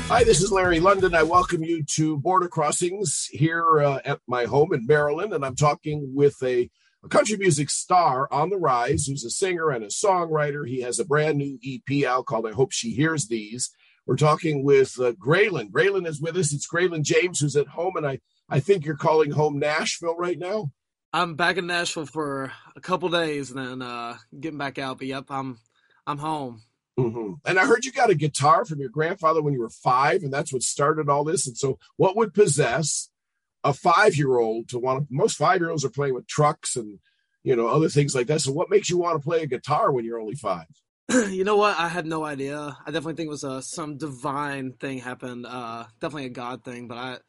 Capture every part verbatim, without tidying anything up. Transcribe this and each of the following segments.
Hi, this is Larry London. I welcome you to Border Crossings here uh, at my home in Maryland, and I'm talking with a, a country music star on the rise who's a singer and a songwriter. He has a brand new E P out called I Hope She Hears These. We're talking with uh, Graylin. Graylin is with us. It's Graylin James who's at home, and I, I think you're calling home Nashville right now? I'm back in Nashville for a couple days and then uh, getting back out. But yep, I'm I'm home. Mm-hmm. And I heard you got a guitar from your grandfather when you were five, and that's what started all this. And so, what would possess a five-year-old to want to? Most five-year-olds are playing with trucks and you know other things like that. So, what makes you want to play a guitar when you're only five? You know what? I had no idea. I definitely think it was uh, some divine thing happened. Uh, definitely a God thing. But I,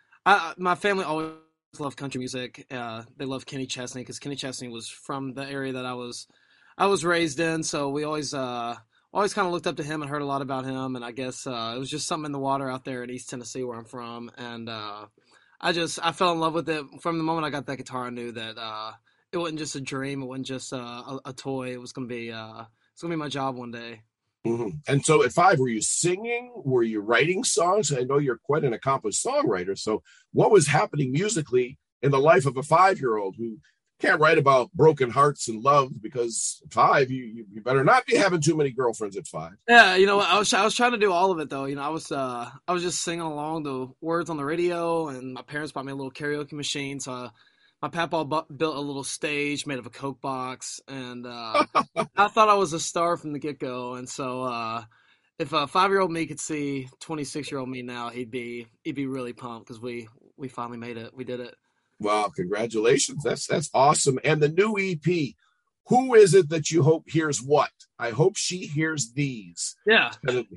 I my family always loved country music. Uh, they love Kenny Chesney because Kenny Chesney was from the area that I was I was raised in. So we always. Uh, Always kind of looked up to him and heard a lot about him, and I guess uh, it was just something in the water out there in East Tennessee where I'm from, and uh, I just I fell in love with it from the moment I got that guitar. I knew that uh, it wasn't just a dream, it wasn't just uh, a, a toy. It was gonna be uh, it's gonna be my job one day. Mm-hmm. And so, at five, were you singing? Were you writing songs? I know you're quite an accomplished songwriter. So, what was happening musically in the life of a five-year-old who can't write about broken hearts and love because five, you, you you better not be having too many girlfriends at five. Yeah, you know, I was I was trying to do all of it though. You know, I was uh I was just singing along the words on the radio, and my parents bought me a little karaoke machine. So uh, my papa bu- built a little stage made of a Coke box, and uh, I thought I was a star from the get go. And so uh, if a five year old me could see twenty six year old me now, he'd be he'd be really pumped because we we finally made it. We did it. Well, congratulations. That's that's awesome. And the new E P, who is it that you hope hears what? I hope she hears these. Yeah.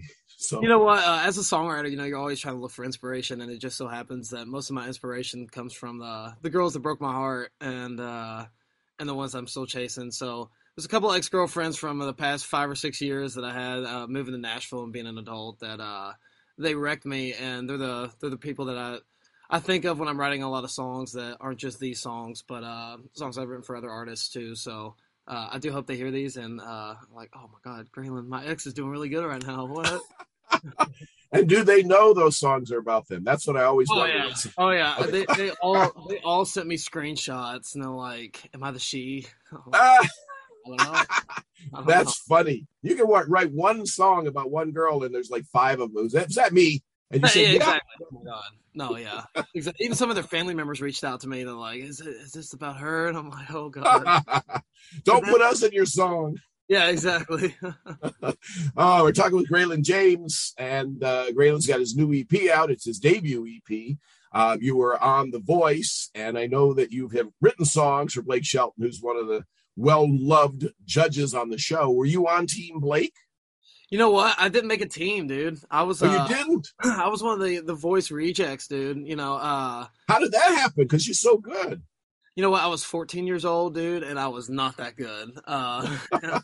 So you know what? Uh, as a songwriter, you know you're always trying to look for inspiration, and it just so happens that most of my inspiration comes from the the girls that broke my heart, and uh, and the ones I'm still chasing. So there's a couple of ex girlfriends from the past five or six years that I had uh, moving to Nashville and being an adult that uh, they wrecked me, and they're the they're the people that I. I think of when I'm writing a lot of songs that aren't just these songs, but uh, songs I've written for other artists too. So uh, I do hope they hear these and uh, like, oh my God, Graylin, my ex is doing really good right now. What? And do they know those songs are about them? That's what I always oh, wonder. Yeah. Oh yeah, they they all they all sent me screenshots and they're like, "Am I the she?" Ah, I don't know. I don't that's know. funny. You can write one song about one girl, and there's like five of them. Is that, is that me? And you Yeah, say, yeah, yeah. exactly. Oh my God. No, yeah. Exactly. Even some of their family members reached out to me. They're like, "Is it, is this about her?" And I'm like, "Oh God." Don't then, put us in your song. Yeah, exactly. Oh, we're talking with Graylin James, and uh, Graylin's got his new E P out. It's his debut E P. Uh, you were on The Voice, and I know that you have written songs for Blake Shelton, who's one of the well-loved judges on the show. Were you on Team Blake? You know what? I didn't make a team, dude. I was. Oh, Uh, you didn't? I was one of the the Voice rejects, dude. You know. Uh, How did that happen? Because you're so good. You know what? I was fourteen years old, dude, and I was not that good. Uh,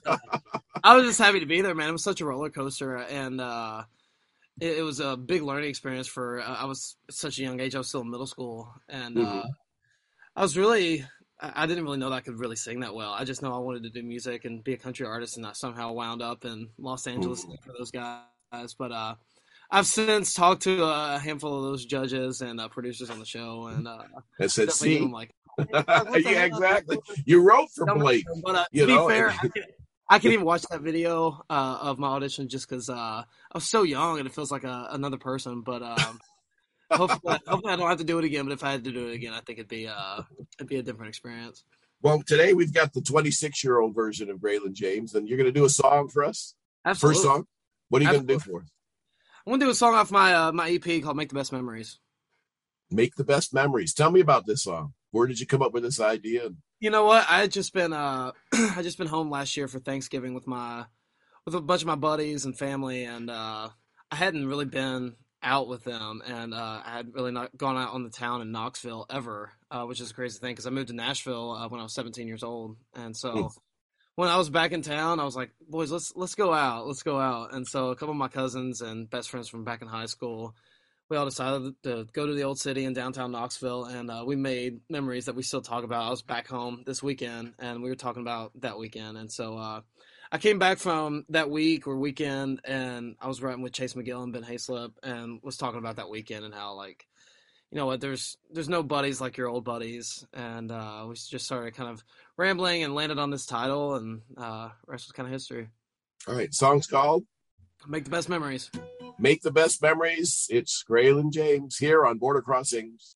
I was just happy to be there, man. It was such a roller coaster, and uh, it, it was a big learning experience for. Uh, I was at such a young age. I was still in middle school, and uh, Mm-hmm. I was really. I I didn't really know that I could really sing that well. I just know I wanted to do music and be a country artist, and I somehow wound up in Los Angeles Mm-hmm. for those guys. But uh, I've since talked to a handful of those judges and uh, producers on the show, and uh, I said, definitely give them see? like. Yeah, exactly. You wrote for Blake. But uh, You to be know, fair, and- I can, I can even watch that video uh, of my audition just because uh, I was so young and it feels like a, another person. But um, hopefully, hopefully I don't have to do it again. But if I had to do it again, I think it'd be uh, it'd be a different experience. well, today we've got the twenty-six-year-old version of Graylin James, and you're going to do a song for us? Absolutely. First song? What are you going to do Absolutely. for us? I'm gonna do a song off my uh, my E P called "Make the Best Memories." Make the Best Memories. Tell me about this song. Where did you come up with this idea? You know what? I had just been uh, I just been home last year for Thanksgiving with my with a bunch of my buddies and family, and uh, I hadn't really been out with them, and uh, I had really not gone out on the town in Knoxville ever, uh, which is a crazy thing because I moved to Nashville uh, when I was seventeen years old, and Hmm. so when I was back in town, I was like, "Boys, let's let's go out, let's go out." And so a couple of my cousins and best friends from back in high school, we all decided to go to the old city in downtown Knoxville, and uh, we made memories that we still talk about. I was back home this weekend, and we were talking about that weekend, and so uh, I came back from that week or weekend, and I was writing with Chase McGill and Ben Hayslip, and was talking about that weekend and how, like, you know what, there's there's no buddies like your old buddies, and uh, we just started kind of rambling and landed on this title, and uh, rest was kind of history. All right, song's called Make the Best Memories. Make the Best Memories. It's Graylin James here on Border Crossings.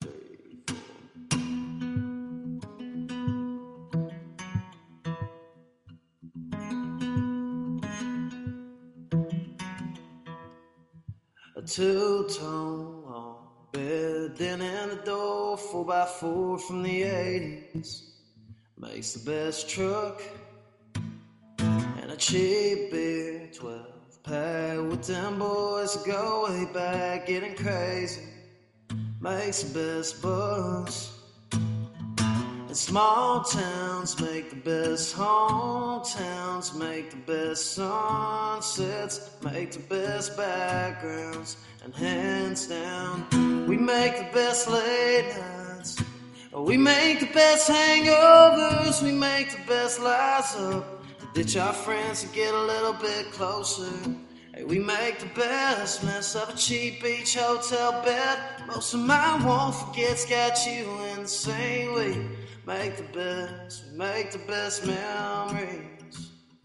A two-tone long bed, then in the door, four by four from the eighties. Makes the best truck, and a cheap beer, twelve pack with them boys that go way back, getting crazy. Makes the best buzz. And small towns make the best hometowns, make the best sunsets, make the best backgrounds, and hands down, we make the best late nights. We make the best hangovers, we make the best lies up, to ditch our friends and get a little bit closer. Hey, we make the best mess of a cheap beach hotel bed. Most of my won't forget's got you in the same way. Make the best, we make the best memories.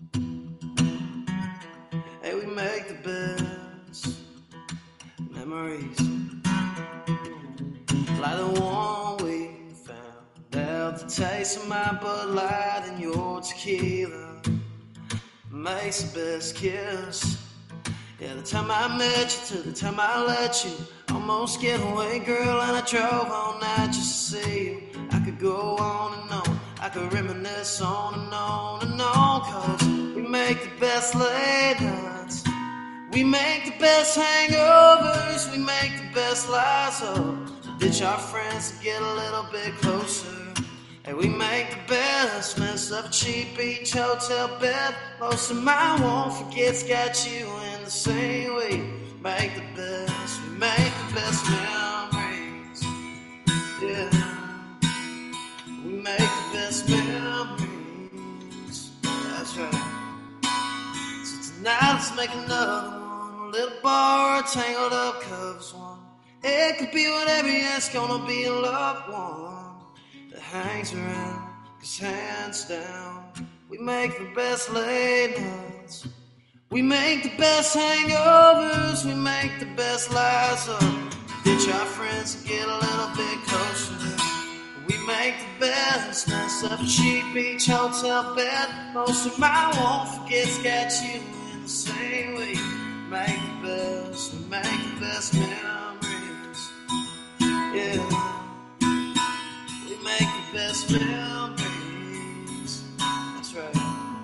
Hey, we make the best memories. Like the one we found out, the taste of my Bud Light and your tequila makes the best kiss. Yeah, the time I met you to the time I let you almost get away, girl, and I drove all night just to see you. I could go on and on, I could reminisce on and on and on, cause we make the best late nights, we make the best hangovers, we make the best lies up, to ditch our friends and get a little bit closer. And we make the best mess of a cheap beach hotel bed. Most of my won't forget's got you in the same way. Make the best, we make the best memories. Yeah, we make the best memories. That's right. So tonight let's make another one. A little bar, tangled up covers one. It could be whatever, yeah, it's gonna be a loved one that hangs around, cause hands down, we make the best late nights, we make the best hangovers, we make the best lies up, ditch our friends and get a little bit closer. We make the best mess of a cheap beach hotel bed. Most of my won't forget's got you in the same way. Make the best, we make the best memories. Yeah, make the best memories. That's right.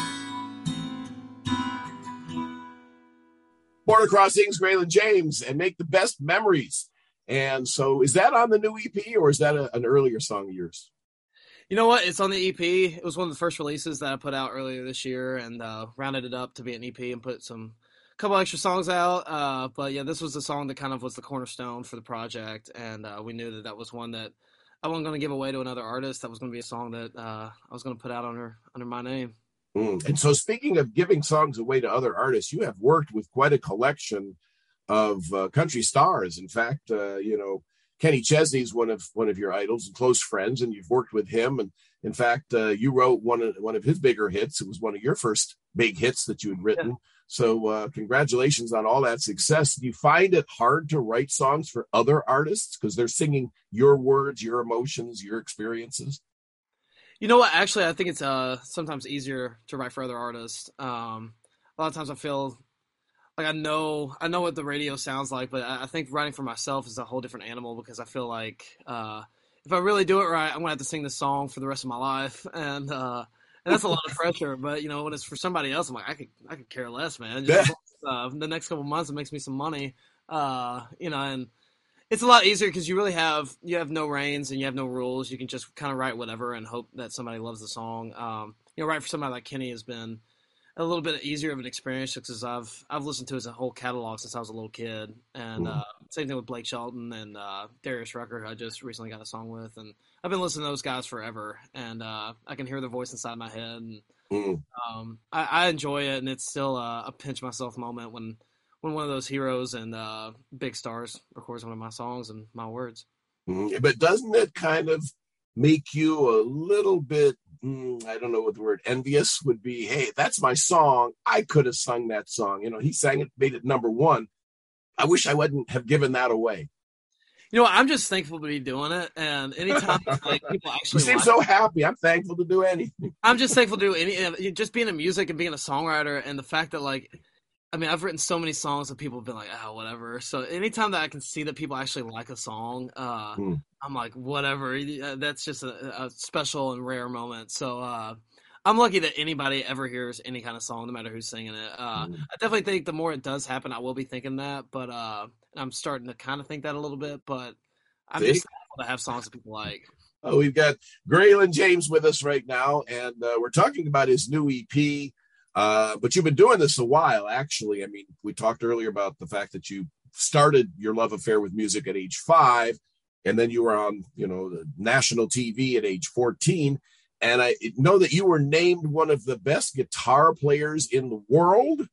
Border Crossings, Graylin James, and Make the Best Memories. And so is that on the new E P or is that a, an earlier song of yours? You know what? It's on the E P. It was one of the first releases that I put out earlier this year, and uh, rounded it up to be an E P and put some couple extra songs out. Uh, but yeah, this was the song that kind of was the cornerstone for the project, and uh, we knew that that was one that I wasn't going to give away to another artist. That was going to be a song that uh, I was going to put out under under my name. Mm. And so speaking of giving songs away to other artists, you have worked with quite a collection of uh, country stars. In fact, uh, you know, Kenny Chesney is one of one of your idols and close friends, and you've worked with him. And in fact, uh, you wrote one of one of his bigger hits. It was one of your first big hits that you had written. Yeah. So uh, congratulations on all that success. Do you find it hard to write songs for other artists because they're singing your words, your emotions, your experiences? You know what? Actually, I think it's uh, sometimes easier to write for other artists. Um, a lot of times I feel like I know I know what the radio sounds like, but I think writing for myself is a whole different animal because I feel like uh, if I really do it right, I'm going to have to sing this song for the rest of my life. And uh And that's a lot of pressure, but you know, when it's for somebody else, I'm like, I could, I could care less, man. Just, uh, the next couple months, it makes me some money, uh, you know, and it's a lot easier because you really have, you have no reins and you have no rules. You can just kind of write whatever and hope that somebody loves the song. Um, you know, write for somebody like Kenny has been a little bit easier of an experience because I've, I've listened to his whole catalog since I was a little kid, and uh, same thing with Blake Shelton and uh, Darius Rucker, who I just recently got a song with, and I've been listening to those guys forever, and uh, I can hear their voice inside my head, and Mm. um, I, I enjoy it, and it's still a, a pinch myself moment when when one of those heroes and uh, big stars records one of my songs and my words. Mm. But doesn't it kind of make you a little bit, mm, I don't know what the word envious would be? Hey, that's my song. I could have sung that song. You know, he sang it, made it number one. I wish I wouldn't have given that away. You know, I'm just thankful to be doing it, and anytime like people actually, you seem like so happy. I'm thankful to do anything. I'm just thankful to do any, just being in music and being a songwriter, and the fact that like, I mean, I've written so many songs that people have been like, oh, whatever. So anytime that I can see that people actually like a song, uh, Mm. I'm like, whatever. That's just a, a special and rare moment. So uh, I'm lucky that anybody ever hears any kind of song, no matter who's singing it. Uh, Mm. I definitely think the more it does happen, I will be thinking that, but uh, I'm starting to kind of think that a little bit. But I'm See? just thankful to have songs that people like. Oh, we've got Graylin James with us right now, and uh, we're talking about his new E P. Uh, but you've been doing this a while, actually. I mean, we talked earlier about the fact that you started your love affair with music at age five, and then you were on, you know, the national T V at age fourteen. And I know that you were named one of the best guitar players in the world.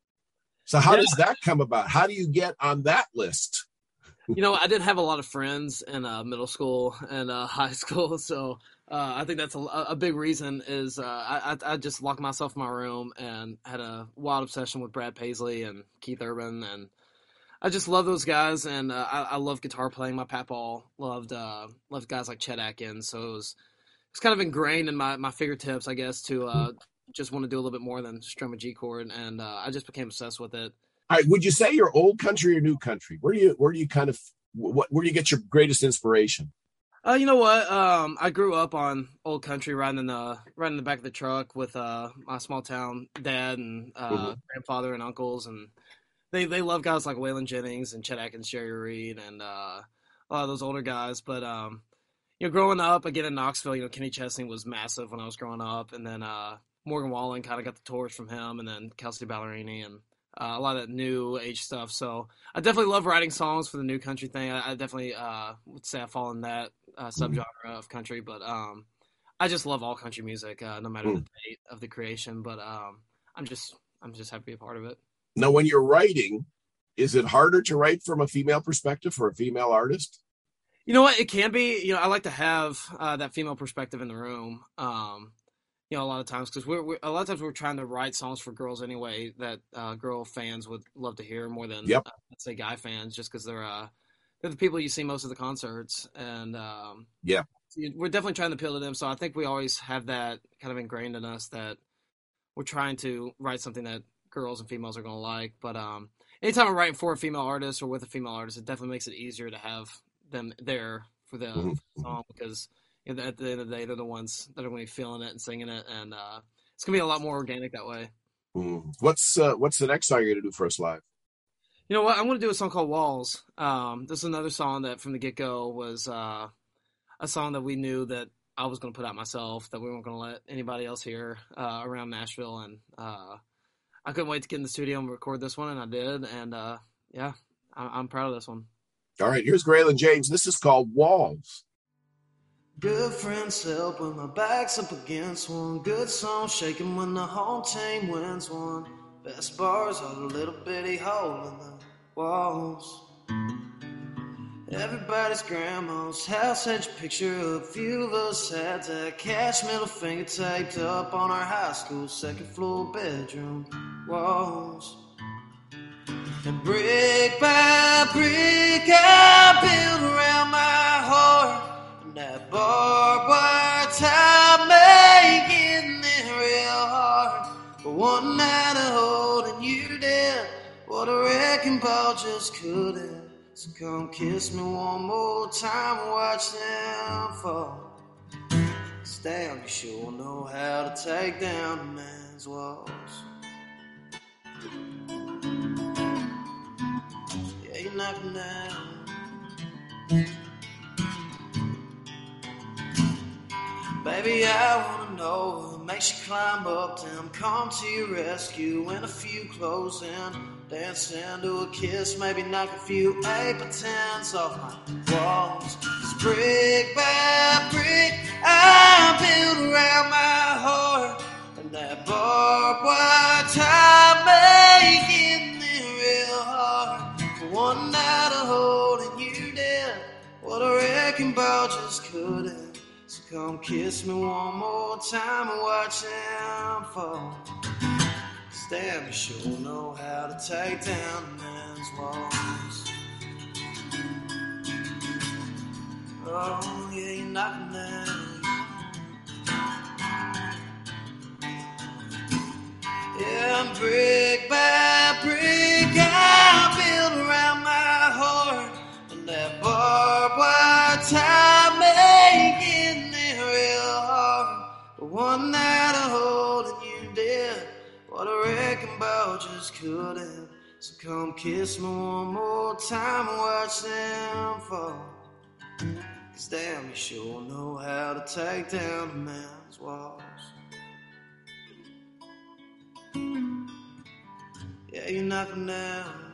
So how Yeah. does that come about? How do you get on that list? You know, I didn't have a lot of friends in uh, middle school and uh, high school, so uh, I think that's a, a big reason is uh, I, I just locked myself in my room and had a wild obsession with Brad Paisley and Keith Urban, and I just love those guys, and uh, I, I love guitar playing. My papaw loved uh, loved guys like Chet Atkins, so it was it's kind of ingrained in my, my fingertips, I guess, to uh, just want to do a little bit more than strum a G chord, and uh, I just became obsessed with it. All right, would you say you're old country or new country? Where do you where do you kind of what where do you get your greatest inspiration? Uh, you know what? Um, I grew up on old country, riding in the riding in the back of the truck with uh my small town dad and uh, Mhm. grandfather and uncles, and they they love guys like Waylon Jennings and Chet Atkins, Jerry Reed, and uh, a lot of those older guys. But um, you know, growing up again in Knoxville, you know, Kenny Chesney was massive when I was growing up, and then uh, Morgan Wallen kind of got the torch from him, and then Kelsey Ballerini and uh, a lot of new age stuff. So I definitely love writing songs for the new country thing. I, I definitely uh, would say I fall in that uh, subgenre of country, but um, I just love all country music, uh, no matter Mm. the date of the creation. But um, I'm just I'm just happy to be a part of it. Now, when you're writing, is it harder to write from a female perspective for a female artist? You know what? It can be. You know, I like to have uh, that female perspective in the room. Um, you know, a lot of times because we're, we're a lot of times we're trying to write songs for girls anyway that uh, girl fans would love to hear more than Yep. uh, let's say guy fans, just because they're uh, they're the people you see most of the concerts, and um, Yeah. we're definitely trying to appeal to them. So I think we always have that kind of ingrained in us that we're trying to write something that girls and females are going to like. But um, anytime I'm writing for a female artist or with a female artist, it definitely makes it easier to have them there for the Mhm. song because you know, at the end of the day, they're the ones that are going to be feeling it and singing it, and uh, it's going to be a lot more organic that way. Mm. What's uh, what's the next song you're gonna do for us live? You know what? I'm going to do a song called Walls. Um, this is another song that from the get-go was uh, a song that we knew that I was going to put out myself, that we weren't going to let anybody else hear uh, around Nashville, and uh, I couldn't wait to get in the studio and record this one, and I did, and uh, yeah, I- I'm proud of this one. All right, here's Graylin James. This is called Walls. Good friends help when my back's up against one. Good song shaking when the home team wins one. Best bars are the little bitty hole in the walls. Everybody's grandma's house had your picture up. Few of us had that cash middle finger taped up on our high school second floor bedroom walls. And brick by brick I build around my heart. And that barbed wire tie making it real hard. But one night of holding you down, what a wrecking ball just couldn't. So come kiss me one more time and watch them fall. Damn, you sure know how to take down a man's walls. Yeah, you knock them down. Baby, I wanna know makes you climb up, them come to your rescue when a few close in. Dance into a kiss, maybe knock a few eight by tens off my walls. 'Cause brick by brick, I build around my heart, and that barbed wire tie making it real hard. For one night of holding you dead, what a wrecking ball just couldn't. So come kiss me one more time and watch them fall. 'Cause damn, you sure know how to take down a man's walls. Oh, yeah, you knock them down. Yeah, and brick by brick, I build around my heart, and that barbed wire tie making it real hard. But one night of holding you dead, what a wrecking ball just couldn't. So come kiss me one more time and watch them fall. 'Cause damn, you sure know how to take down a man's walls. Yeah, you knock them down.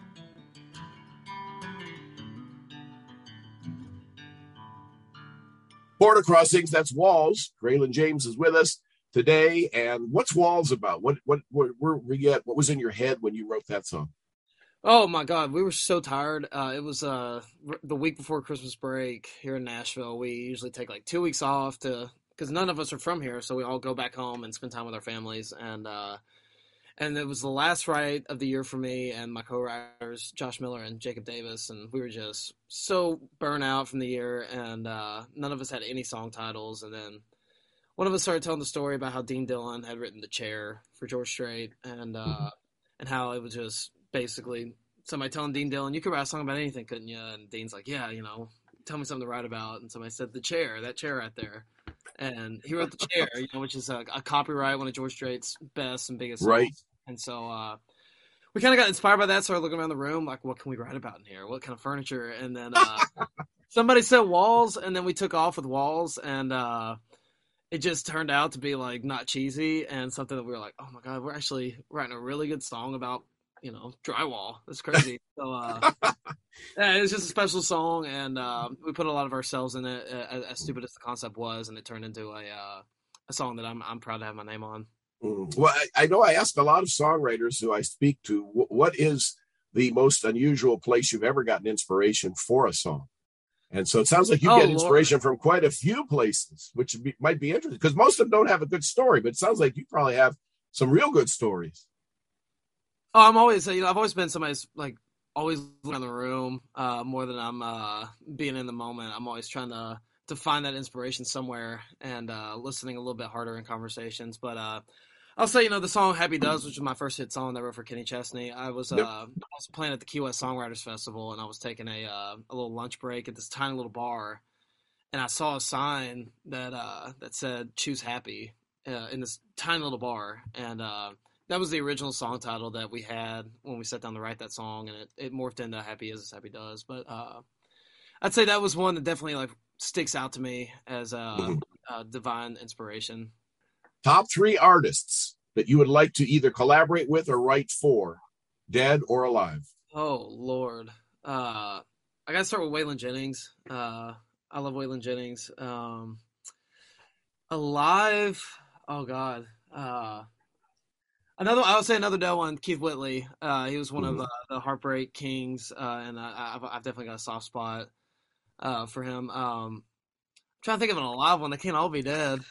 Border Crossings, that's Walls. Graylin James is with us today. And what's Walls about? What what where were we at? What was in your head when you wrote that song? Oh my God, we were so tired. Uh, it was uh, r- the week before Christmas break here in Nashville. We usually take like two weeks off to, because none of us are from here, so we all go back home and spend time with our families. And uh, and it was the last write of the year for me and my co-writers, Josh Miller and Jacob Davis, and we were just so burnt out from the year, and uh, none of us had any song titles. And then one of us started telling the story about how Dean Dillon had written The Chair for George Strait, and uh, and how it was just basically somebody telling Dean Dillon, you could write a song about anything, couldn't you? And Dean's like, yeah, you know, tell me something to write about. And somebody said, The Chair, that chair right there. And he wrote The Chair, you know, which is a, a copyright, one of George Strait's best and biggest songs. Right. And so uh, we kind of got inspired by that, started looking around the room, like, what can we write about in here? What kind of furniture? And then uh, somebody said Walls, and then we took off with Walls, and uh, it just turned out to be, like, not cheesy and something that we were like, oh, my God, we're actually writing a really good song about, you know, drywall. That's crazy. So, uh, yeah, it was just a special song, and uh, we put a lot of ourselves in it, as, as stupid as the concept was, and it turned into a uh, a song that I'm I'm proud to have my name on. Mm. Well, I, I know I ask a lot of songwriters who I speak to, wh- what is the most unusual place you've ever gotten inspiration for a song? And so it sounds like you Oh, get Lord. inspiration from quite a few places, which would be, might be interesting, because most of them don't have a good story, but it sounds like you probably have some real good stories. Oh, I'm always, you know, I've always been somebody's, like, always looking in the room uh, more than I'm uh, being in the moment. I'm always trying to to find that inspiration somewhere and uh, listening a little bit harder in conversations. But uh, I'll say, you know, the song Happy Does, which was my first hit song that I wrote for Kenny Chesney. I was uh, Yep. I was playing at the Key West Songwriters Festival, and I was taking a uh, a little lunch break at this tiny little bar, and I saw a sign that uh, that said "Choose Happy" uh, in this tiny little bar, and uh, that was the original song title that we had when we sat down to write that song, and it, it morphed into Happy Is as Happy Does. But uh, I'd say that was one that definitely like sticks out to me as a, Mhm. a divine inspiration. Top three artists that you would like to either collaborate with or write for, dead or alive. Oh Lord, uh, I gotta start with Waylon Jennings. Uh, I love Waylon Jennings. Um, alive, oh God. Uh, Another, I would say another dead one, Keith Whitley. Uh, he was one of Mhm. uh, the Heartbreak Kings, uh, and I, I've, I've definitely got a soft spot uh, for him. Um, I'm trying to think of an alive one. They can't all be dead.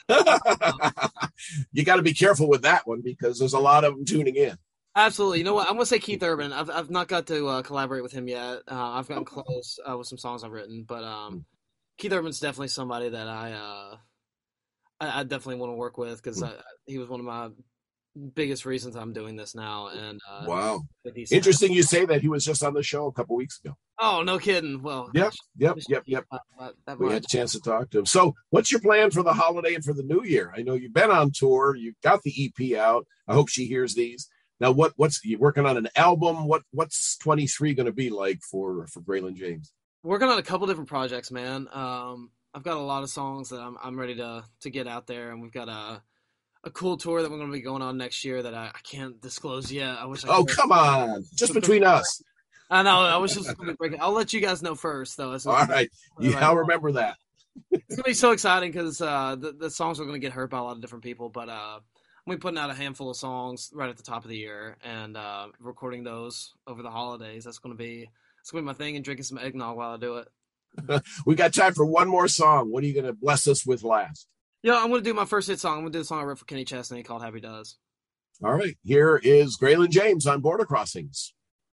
You got to be careful with that one because there's a lot of them tuning in. Absolutely. You know what? I'm gonna say Keith Urban. I've I've not got to uh, collaborate with him yet. Uh, I've gotten close uh, with some songs I've written, but um, Keith Urban's definitely somebody that I uh, I, I definitely want to work with because he was one of my biggest reasons I'm doing this now. And uh, Wow. he's Interesting you say that. He was just on the show a couple weeks ago. Oh, no kidding. Well, Yep, yep, yep, yep. uh, uh, that We might- had a chance to talk to him. So what's your plan for the holiday and for the new year? I know you've been on tour. You've got the E P out. I hope she hears these. Now, what what's you working on an album? What what's twenty-three going to be like for for Graylin James? working on a couple different projects, man. Um, I've got a lot of songs that I'm I'm ready to to get out there, and we've got a a cool tour that we're going to be going on next year that I, I can't disclose yet. I wish I Oh, could. come on. Just between us. I know. I wish this was going to be breaking. I'll let you guys know first, though. All right. Yeah, I'll remember that. It's going to be so exciting because uh, the, the songs are going to get heard by a lot of different people. But uh, we're putting out a handful of songs right at the top of the year and uh, recording those over the holidays. That's going to be it's going to be my thing, and drinking some eggnog while I do it. We got time for one more song. What are you going to bless us with last? Yeah, I'm going to do my first hit song. I'm going to do the song I wrote for Kenny Chesney called Happy Does. All right. Here is Graylin James on Border Crossings.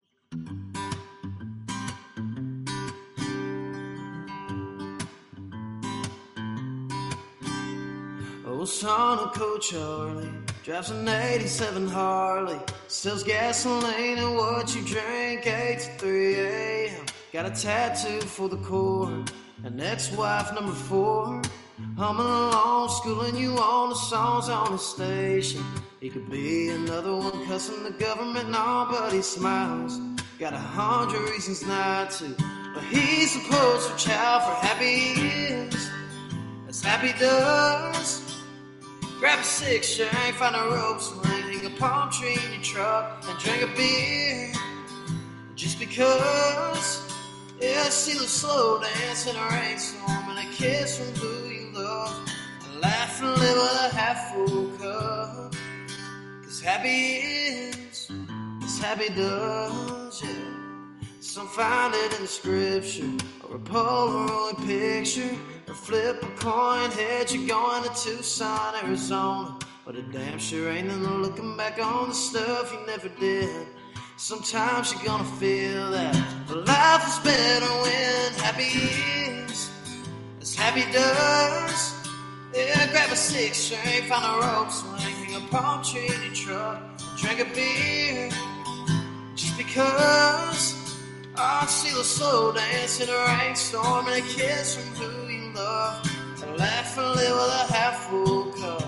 Old son of Coach Charlie drives an eighty-seven Harley, sells gasoline and what you drink, eight to three a.m. Got a tattoo for the core, an ex-wife number four. Humming along, schooling you on the songs on the station. He could be another one cussing the government and all, but he smiles. Got a hundred reasons not to, but he's the poster child for happy years, as happy does. Grab a six shank, find a rope swing, hang a palm tree in your truck, and drink a beer. Just because, yeah, see the slow dance in a rainstorm and a kiss from who you love, and laugh and live with a half full cup. Cause happy is, as happy does, yeah. Some find it in the scripture, or a Polaroid picture, or flip a coin, head you're going to Tucson, Arizona. But it damn sure ain't nothing looking back on the stuff you never did. Sometimes you're gonna feel that but life is better when happy is, as happy does. Yeah, grab a six string, find a rope swing, hang a palm tree in your truck, drink a beer. Just because, I'll see the slow dance in a rainstorm and a kiss from who you love, to laugh and live with a half full cup.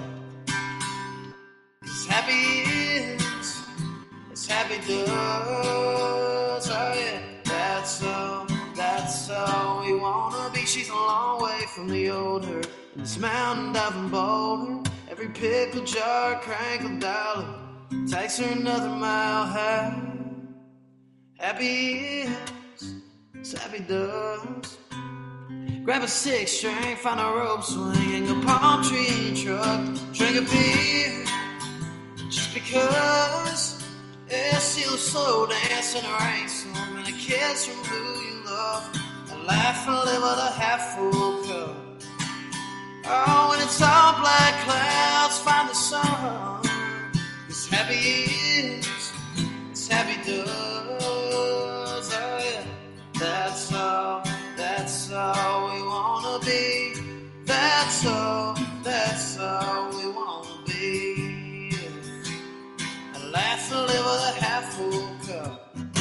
Cause happy is, as happy does, oh yeah. That's all, that's all we wanna be. She's a long way from the old her, in this mountain diving boulder. Every pickle jar, crankle dollar, takes her another mile high. Happy is, as happy does. Grab a six string, find a rope swing, hang a palm tree in your truck, drink a beer. Just because, yeah, see the slow dance in a rainstorm and a kiss from who you love, and laugh and live with a half full cup. Oh, when it's all black clouds, find the sun. It's happy is, it's happy does. Oh yeah, that's all, that's all we wanna be. That's all, that's all we wanna be. And laugh and live with a half full cup.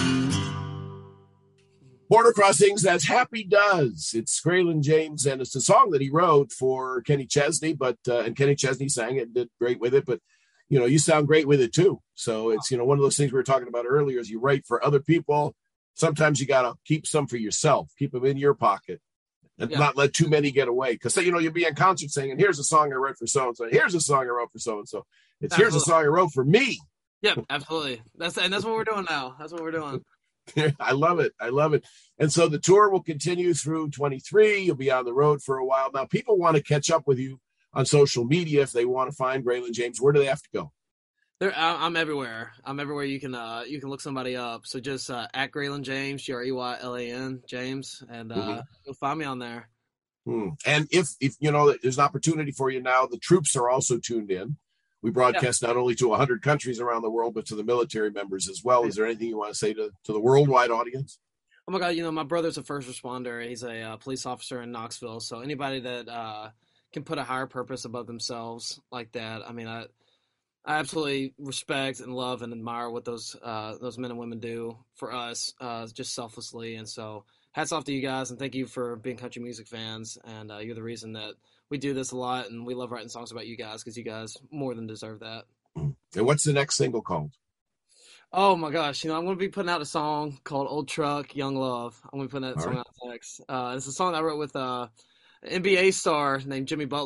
Border Crossings, that's Happy Does. It's Graylin James, and it's a song that he wrote for Kenny Chesney, but uh, and Kenny Chesney sang it and did great with it, but you know, you sound great with it too. So it's, you know, one of those things we were talking about earlier is you write for other people. Sometimes you got to keep some for yourself, keep them in your pocket and yeah. not let too many get away. Because, you know, you'll be in concert saying, and here's a song I wrote for so-and-so. Here's a song I wrote for so-and-so. It's absolutely. Here's a song I wrote for me. Yeah, absolutely. That's And that's what we're doing now. That's what we're doing. I love it. I love it. And so the tour will continue through twenty-three. You'll be on the road for a while. Now, people want to catch up with you on social media. If they want to find Graylin James, where do they have to go? There, I'm everywhere. I'm everywhere. You can uh, you can look somebody up. So just uh, at Graylin James, G R E Y L A N James, and uh, mm-hmm. you'll find me on there. Hmm. And if if you know there's an opportunity for you now, the troops are also tuned in. We broadcast yeah. not only to one hundred countries around the world, but to the military members as well. Is there anything you want to say to, to the worldwide audience? Oh my God, you know, my brother's a first responder. He's a uh, police officer in Knoxville. So anybody that uh, can put a higher purpose above themselves like that, I mean, I I absolutely respect and love and admire what those uh, those men and women do for us, uh, just selflessly. And so hats off to you guys, and thank you for being country music fans. And uh, you're the reason that we do this a lot, and we love writing songs about you guys because you guys more than deserve that. And what's the next single called? Oh my gosh, you know, I'm going to be putting out a song called Old Truck, Young Love. I'm going to be putting that All song right. out next. Uh, it's a song that I wrote with uh, an N B A star named Jimmy Butler.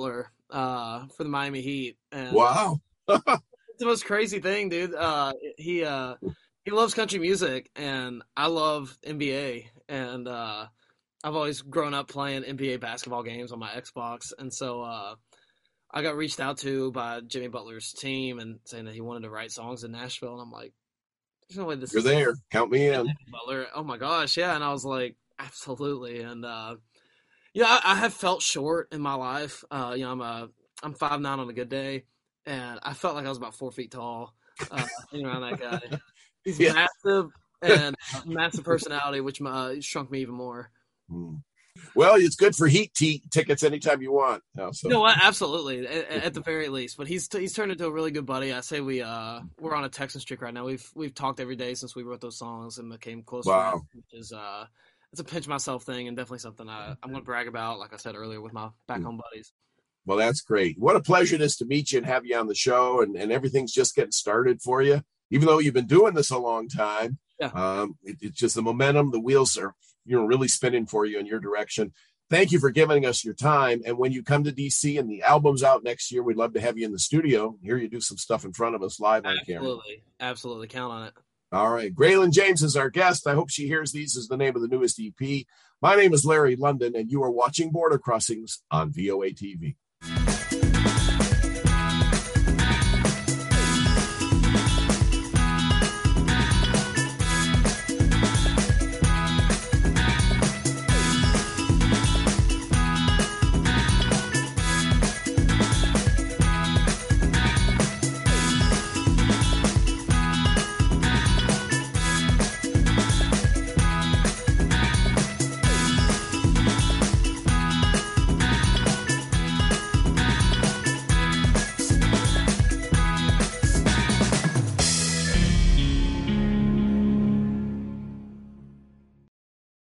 uh, for the Miami Heat. And Wow. it's the most crazy thing, dude. Uh, he uh, he loves country music, and I love N B A. And uh, I've always grown up playing N B A basketball games on my Xbox, and so uh, I got reached out to by Jimmy Butler's team and saying that he wanted to write songs in Nashville, and I'm like, there's no way this You're is there. Count me in. Butler. Oh my gosh, yeah. And I was like, absolutely. And uh, yeah, I, I have felt short in my life. Uh, you know, I'm a I'm five nine on a good day, and I felt like I was about four feet tall. Uh, hanging around that guy. He's Yeah. massive and massive personality, which uh, shrunk me even more. Hmm. Well, it's good for Heat t- tickets anytime you want. No, so. No, absolutely, at, at the very least. But he's he's turned into a really good buddy. I say we uh we're on a texting streak right now. We've we've talked every day since we wrote those songs and became close Wow. friends, which is uh it's a pinch myself thing and definitely something I I'm gonna brag about. Like I said earlier, with my back home buddies. Well, that's great. What a pleasure it is to meet you and have you on the show, and, and everything's just getting started for you. Even though you've been doing this a long time, yeah. um, it, it's just the momentum, the wheels are you know really spinning for you in your direction. Thank you for giving us your time. And when you come to D C and the album's out next year, we'd love to have you in the studio. Hear you do some stuff in front of us live on Absolutely. camera. Absolutely. Absolutely. Count on it. All right. Graylin James is our guest. I hope she hears these is the name of the newest E P. My name is Larry London, and you are watching Border Crossings on V O A T V.